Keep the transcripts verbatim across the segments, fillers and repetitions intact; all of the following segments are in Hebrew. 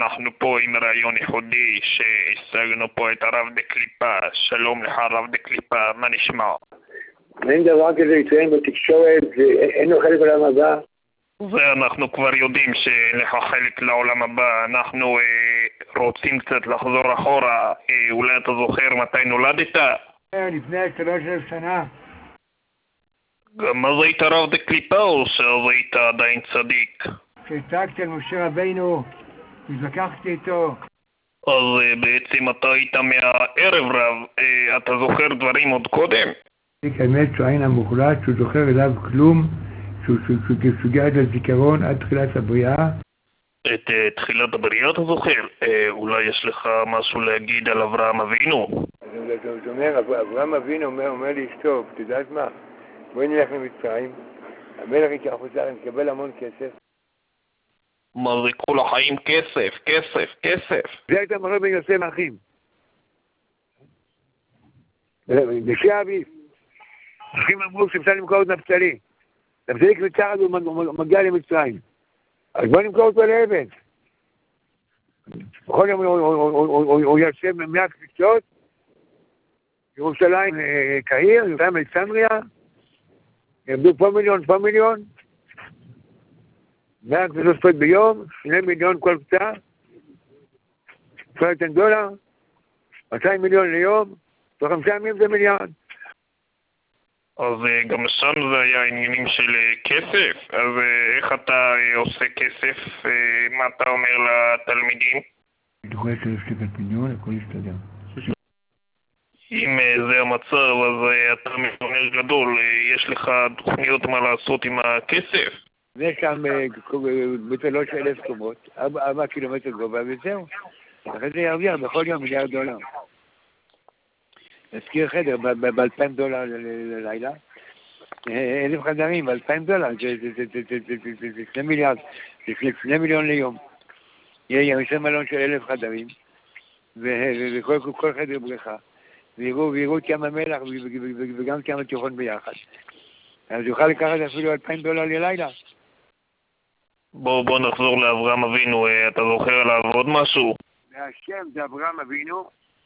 אנחנו פה עם רעיון ייחודי שהשגנו פה את הרב דקליפה. שלום לך הרב דקליפה, מה נשמע? אין דבר כזה לציין בתקשורת, אין לו חלק לעולם הבא. ואנחנו כבר יודעים שאין לך חלק לעולם הבא. אנחנו אה, רוצים קצת לחזור אחורה. אה, אולי אתה זוכר מתי נולדת? לפני שלוש עשרה שנה. גם אז היית הרב דקליפה או שאז היית עדיין צדיק? כשהצגתי על משה רבינו, התווכחתי איתו. אז אה, בעצם אתה היית מהערב רב. אה, אתה זוכר דברים עוד קודם? האמת שהוא העין המוחלט, שהוא זוכר אליו כלום, שהוא סוגר את הזיכרון עד תחילת הבריאה. את uh, תחילת הבריאה אתה זוכר? Uh, אולי יש לך משהו להגיד על אברהם אבינו? זאת אומרת, אברהם אבינו אומר, אומר לי, טוב, אתה יודעת מה? בואי נלך למצרים, המלך ייקח אותך, נקבל המון כסף. מה זה כל החיים כסף, כסף, כסף? זה הייתה מראה בין יוסף האחים. בשעה אביב. אחים אמרו שאפשר למכור את נפתלי. נפתלי קבוצה הוא מגיע למצרים. אז בוא נמכור אותו לעבד. בכל יום הוא יושב מאה קפיצות, ירושלים קהיר, ירושלים אלכסנדריה, יעבדו פה מיליון, פה מיליון, מאה קפיצות ספות ביום, שני מיליון כל קצה, עשרים דולר, מאתיים מיליון ליום, תוך חמישה ימים זה מיליון. אז גם שם זה היה עניינים של כסף, אז איך אתה עושה כסף? מה אתה אומר לתלמידים? אני חושב שלוש שקל מיליון, הכל יסתדר. אם זה המצב, אז אתה מיליונר גדול, יש לך תוכניות מה לעשות עם הכסף? זה שם בתלות של אלף קומות, ארבע קילומטר גובה וזהו. אחרי זה ירוויח בכל יום מיליארד דולר. נזכיר חדר ב-אלפיים דולר ללילה, אלף חדרים ב-אלפיים דולר, זה שני מיליארד, זה שני מיליון ליום. יהיה ימיסי מלון של אלף חדרים, וכל חדר בריכה, ויראו את ים המלח וגם את ים התיכון ביחד. אז יוכל לקחת אפילו אלפיים דולר ללילה. בואו בוא נחזור לאברהם אבינו, אתה זוכר עליו עוד משהו? והשם זה אברהם אבינו.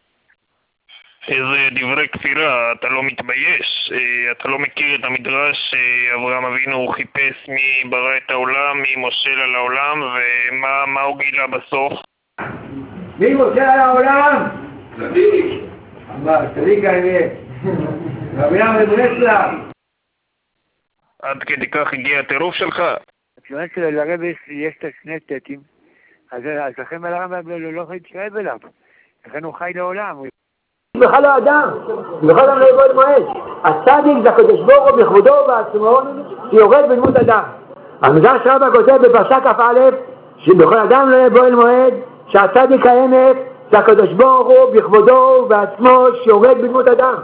איזה דברי כפירה, אתה לא מתבייש? אתה לא מכיר את המדרש שאברהם אבינו חיפש מי ברא את העולם, מי מושל על העולם, ומה הוא גילה בסוף? מי מושל על העולם? צדיק! צדיק האמת. רבינו לברסלב. עד כדי כך הגיע הטירוף שלך? כשאומרת שלרב יש את שני טטים, אז לכם על הרב לא יכול להתקרב אליו. לכן הוא חי לעולם. בכלל האדם, בכלל אדם לא יבוא אל מועד. הצדיק זה הקדוש ברוך הוא בכבודו ובעצמו שיורד בדמות אדם. המדרש רבה כותב בפרשה כ"א שבכל אדם לא יבוא אל מועד, שהצדיק האמת זה הקדוש ברוך הוא בכבודו ובעצמו שיורד בדמות אדם.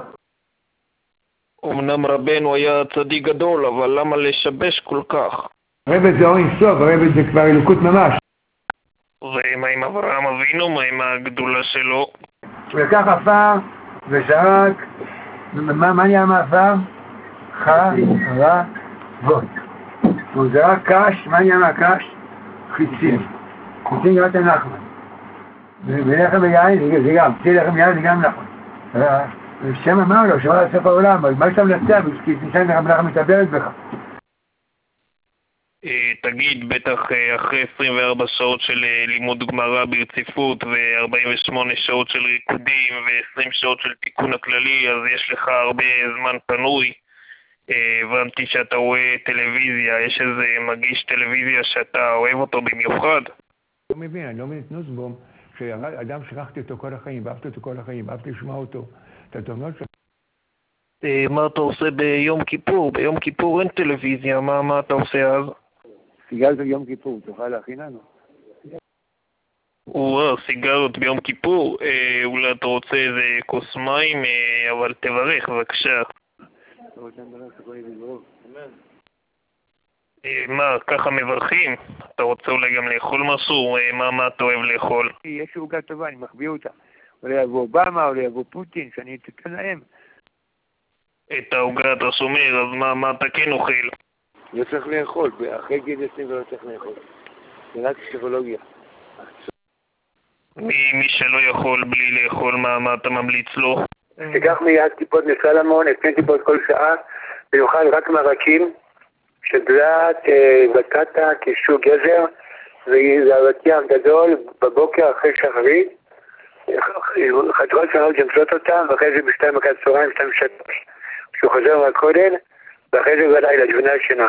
אמנם רבנו היה צדיק גדול, אבל למה לשבש כל כך? הרב זה אור אינסוף, הרב זה כבר אלוקות ממש. ומה עם אברהם אבינו? מה עם הגדולה שלו? הוא לקח עפר וזרק, מה נהיה מהעפר? חר, רע, בוט. הוא זרק קש, מה נהיה מהקש? חיצים. חיצים גם את הנחמן. ולחם ויין, זה גם, צי לחם ויין זה גם נכון. שם אמר לו, שמע לסוף העולם, מה שאתה מנצח, כי תנשן לך מלאכה מתעברת בך. תגיד, בטח אחרי עשרים וארבע שעות של לימוד גמרא ברציפות ו-ארבעים ושמונה שעות של ריקודים ו-עשרים שעות של תיקון הכללי, אז יש לך הרבה זמן פנוי. הבנתי שאתה רואה טלוויזיה, יש איזה מגיש טלוויזיה שאתה אוהב אותו במיוחד? לא מבין, אני לא מבין את נוסבום, שאדם שכחתי אותו כל החיים, ואהבתי אותו כל החיים, ואהבתי לשמוע אותו. אתה תומנות ש... מה אתה עושה ביום כיפור? ביום כיפור אין טלוויזיה, מה, מה אתה עושה אז? סיגרת ביום כיפור, תוכל להכין לנו. וואו, סיגרות ביום כיפור? אה, אולי אתה רוצה איזה כוס מים, אה, אבל תברך, בבקשה. אתה רוצה לברך, אתה יכול לברך. אה, מה, ככה מברכים? אתה רוצה אולי גם לאכול משהו? אה, מה, מה אתה אוהב לאכול? יש עוגה טובה, אני מחביא אותה. אולי יבוא אובמה, אולי יבוא פוטין, שאני אתתן להם. את העוגה אתה שומר, אז מה, מה אתה כן אוכל? לא צריך לאכול, אחרי גיל עשרים לא צריך לאכול. זה רק פסיכולוגיה. מי, מי שלא יכול בלי לאכול, מה, מה אתה ממליץ לו? תיקח מיד טיפות מסלמון, עשרים טיפות כל שעה, ויאכל רק מרקים, שדלת, בטטה, קישור גזר, וזרתיח גדול בבוקר אחרי שחרית, חתיכות קטנות למסות אותם, ואחרי זה בשתיים אחת צהריים, שתיים שלוש, כשהוא חוזר מהכולל, ואחרי זה בלילה, לבנה שינה.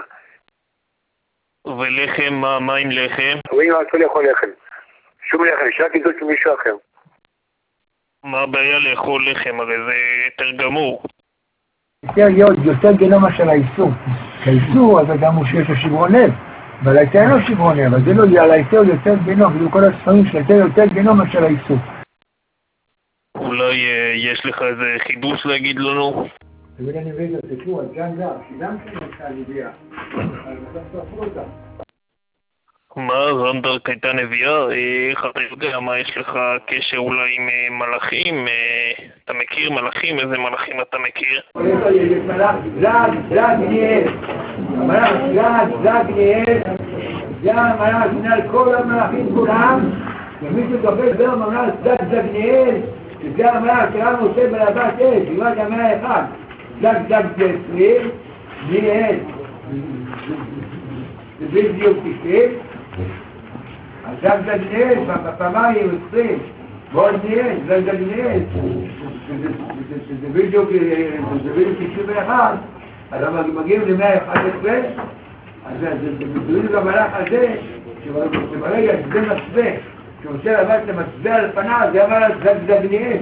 ולחם, מה, מה עם לחם? רואים מה אתה לאכול לחם. שום לחם, יש רק עדות של מישהו אחר. מה הבעיה לאכול לחם? הרי זה יותר גמור. יותר יותר גנומה של האיסור. כי האיסור, אז גם הוא שיש לו שברון לב. אבל היתר אין לו שברון לב, אז זה לא יהיה על היתר יותר גנום, וזה כל הספרים של היתר יותר גנומה של האיסור. אולי יש לך איזה חידוש להגיד לנו? תמיד אני מבין את הסיפור, אז גם זה, שגם כן נשאר נביאה. אז בסוף תפרו אותה. מה, זנדרק הייתה נביאה? איך אתה יודע מה יש לך קשר אולי עם מלאכים? אתה מכיר מלאכים? איזה מלאכים אתה מכיר? יש מלאך, זג, זג גניאל. המלאך זג, זג גניאל. זה המלאך גניאל, כל המלאכים כולם. ומישהו דובר זה המלאך זג, זג גניאל. שזה המלאך שרם עושה בלבת אש, כמעט המאה האחד. זג, זג זה עשרים, גניאל. זה בדיוק תשעים. הזג זגניאל, בפעמיים עשרים, ועוד ניאל, זג זגניאל, שזה בדיוק תשעים ואחת, אז אנחנו מגיעים ל-מאה ואחת עשרה, אז זה בדיוק המלאך הזה, שברגע שזה מצווה, שהוא רוצה לבד את המצווה על פניו, זה המלאך זג זגניאל.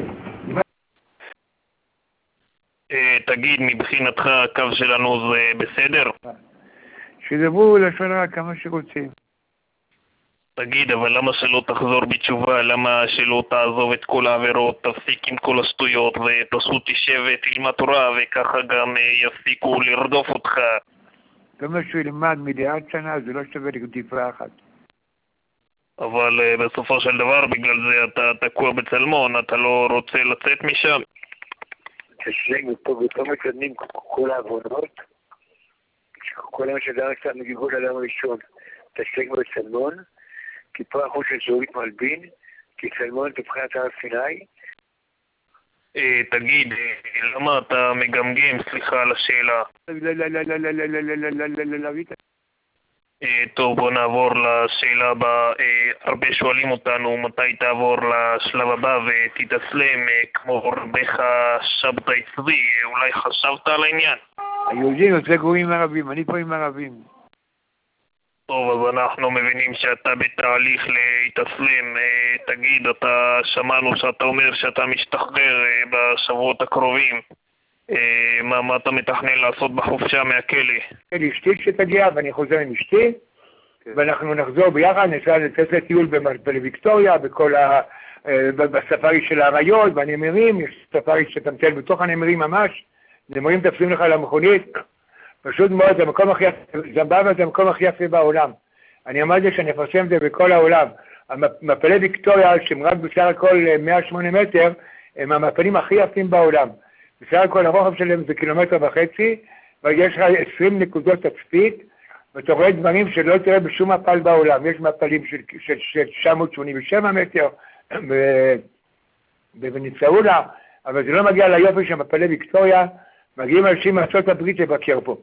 תגיד, מבחינתך הקו שלנו זה בסדר? שידברו לשון הרע כמה שרוצים. תגיד, אבל למה שלא תחזור בתשובה? למה שלא תעזוב את כל העבירות, תפסיק עם כל השטויות, ופשוט תשב ותלמד תורה, וככה גם יפסיקו לרדוף אותך? כל מה שהוא ילמד מדעת שנה, זה לא שווה לגדיפה אחת. אבל uh, בסופו של דבר, בגלל זה אתה תקוע בצלמון, אתה לא רוצה לצאת משם? תשלג ופה ופה מקדמים כל העבודות, כל מה שדרך קצת מגיבול אדם ראשון, תשלג בצלמון, כי פה החוש של זהורית מלבין, כי צלמון תבחינת הר סיני. תגיד, למה אתה מגמגם? סליחה על השאלה. טוב, בוא נעבור לשאלה הבאה. הרבה שואלים אותנו מתי תעבור לשלב הבא ותתאסלם כמו רבך שבתאי צבי. אולי חשבת על העניין? היהודים יוצא גרועים ערבים, אני פה עם ערבים. טוב, אז אנחנו מבינים שאתה בתהליך להתאסלם. תגיד, אתה שמענו שאתה אומר שאתה משתחרר בשבועות הקרובים. מה, מה אתה מתכנן לעשות בחופשה מהכלא? אשתי כשתגיע ואני חוזר עם אשתי, ואנחנו נחזור ביחד, נצא לטיול בוויקטוריה, בכל ה... בספארי של האריות, בנמרים, יש ספארי שאתה מטייל בתוך הנמרים ממש, נמרים תפסים לך למכונית, פשוט מאוד, זה המקום הכי יפה, זמבבה זה המקום הכי יפה בעולם. אני אמרתי שאני אפרסם את זה בכל העולם. המפלי ויקטוריה, שהם רק בסך הכל מאה ושמונה מטר, הם המפלים הכי יפים בעולם. בסך הכל הרוחב שלהם זה קילומטר וחצי, ויש לך עשרים נקודות תצפית, ואתה רואה דברים שלא תראה בשום מפל בעולם. יש מפלים של, של, של תשע מאות שמונים ושבע מטר בוונצואלה, אבל זה לא מגיע ליופי של מפלי ויקטוריה, מגיעים אנשים מארצות הברית לבקר פה.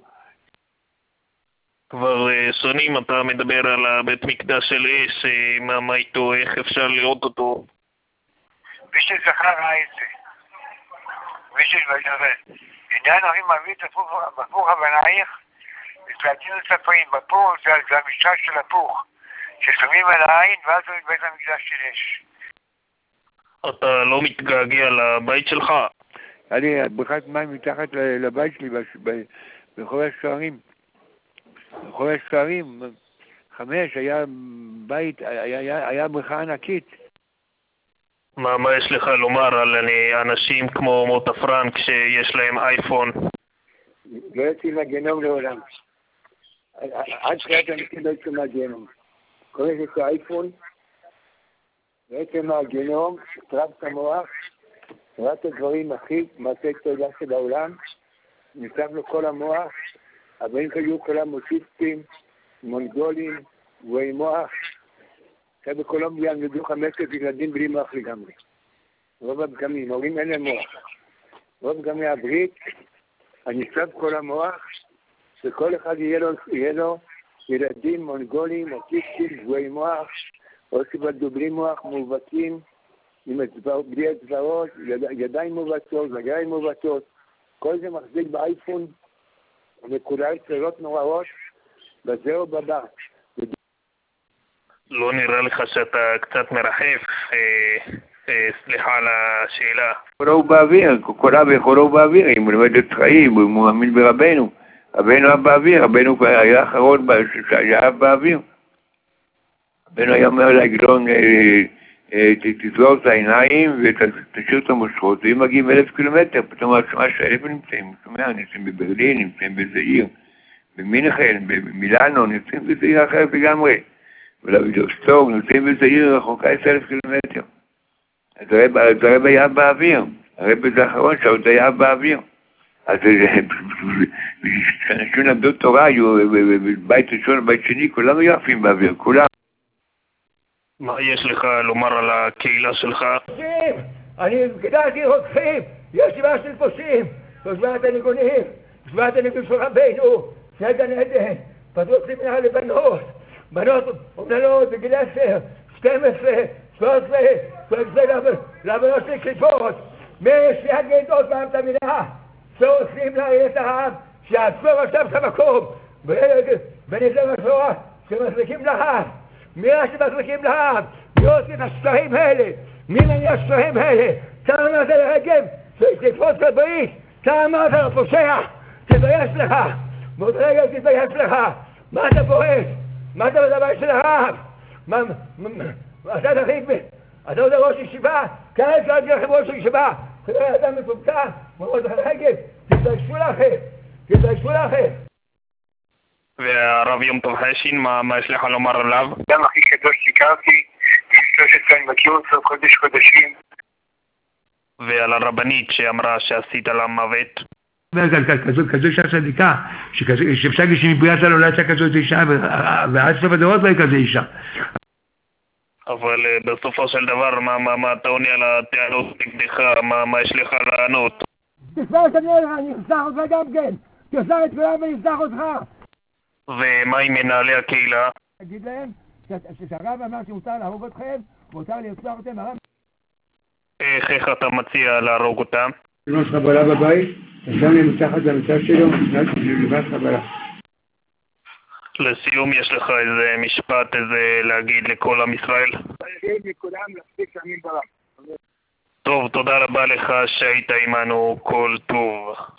כבר שנים אתה מדבר על הבית מקדש של אש, מה, מה איתו, איך אפשר לראות אותו? מי שזכר ראה את זה. מי שזכר. עניין הרים מביא את הפוך הבנייך, מתלעדים לספרים, בפור זה המשטר של הפוך, ששמים על העין ואז הוא בית המקדש של אש. אתה לא מתגעגע לבית שלך? היה לי בריכת מים מתחת לבית שלי ברחוב השוערים. ברחוב השוערים, חמש, היה בית, היה, היה בריכה ענקית. מה, מה יש לך לומר על אנשים כמו מוטה פרנק שיש להם אייפון? לא יצאים מהגיהנום לעולם. עד תחילת המתים לא יצאים מהגיהנום. כל יש לו אייפון, לא יצאים מהגיהנום, שטרף את המוח, ראה את הדברים הכי מעשה תודה של העולם, ניסב לו כל המוח, הבאים היו כולם אוטיסטים, מונגולים, גבוהי מוח, בקולומביה נדעו חמש עשרה ילדים בלי מוח לגמרי. רוב הפגמים, הורים אין להם מוח. רוב פגמי הברית, הניצב כל המוח, שכל אחד יהיה לו, יהיה לו ילדים מונגולים, אוטיסטים, גבוהי מוח, או סיבלדו בלי מוח, מעוותים, עם אצבע, בלי אצבעות, יד, ידיים מעוותות, רגליים מעוותות. כל זה מחזיק באייפון, וכולי צרות נוראות, בזהו בבא. לא נראה לך שאתה קצת מרחף? אה, אה, סליחה על השאלה. כולו הוא באוויר, כולה וכולו הוא באוויר, אם הוא לומד את חיים, הוא מאמין ברבנו. רבנו היה באוויר, רבנו היה האחרון שהיה באוויר. רבנו היה אומר לעגלון, תסגור את העיניים ותשאיר את המושכות, ואם מגיעים אלף קילומטר, פתאום השמע שאלף נמצאים, נמצאים בברלין, נמצאים באיזה עיר, במינכן, במילאנו, נמצאים באיזה עיר אחרת לגמרי. ולבידוסטוג, נמצאים באיזה עיר רחוקה עשרת אלפים קילומטר. אז הרב היה באוויר, הרב זה האחרון שעוד היה באוויר. אז כשאנשים למדו תורה, היו בבית ראשון ובית שני, כולם היו עפים באוויר, כולם. מה יש לך לומר על הקהילה שלך? אני גדלתי רודפים, יש שבעה של פושעים, שבעת הניגונים, שבעת הניגונים של רבינו, של גן עדן, פתחו סמינר לבנות, בנות אומללות בגיל עשר, שתים עשרה, שלוש עשרה, שלוש עשרה לבנות של כיפות, משתי הגדות פעם את המילה, שעושים לה את העם, שעצור עכשיו את המקום, ונזר התורה, שמזריקים להר, מי שמזריקים להר, מי עושים השלעים האלה, מי מני השלעים האלה, תאמר זה לרגב, שתקפוץ לברית, תאמר זה לפושע, תתבייש לך, מאוד רגב תתבייש לך, מה אתה פורש? מה אתה מדבר של הרב? מה, אתה תחיק בי, אתה עוד ראש ישיבה, כאן שאלתי לכם ראש ישיבה, חבר'ה אדם מפוצע, מאוד רגב, תתביישו לכם, תתביישו לכם. והרב יום טוב חשין, מה, מה יש לך לומר עליו? גם הכי קדוש שהכרתי, שלוש עשרה אני מכיר אותו חודש חודשים. ועל הרבנית שאמרה שעשית לה מוות? כזו אישה צדיקה, שאפשר להגיד שמבריאת לא יצא כזאת אישה, ועד סוף הדורות לא יהיה כזו אישה. אבל בסופו של דבר, מה, מה, מה אתה עונה על הטענות נגדך? מה, מה יש לך לענות? תספר את אני לך, אני אפסח אותך גם כן. תפסח את כולם ואני אפסח אותך. ומה עם מנהלי הקהילה? תגיד להם שהרב אמר שמותר להרוג אתכם, מותר לרצוח אתם, הרב. איך, איך אתה מציע להרוג אותם? יש חבלה בבית, שם לי מתחת למצב שלו, לבד חבלה. לסיום, יש לך איזה משפט, איזה להגיד לכל עם ישראל? טוב, תודה רבה לך שהיית עמנו, כל טוב.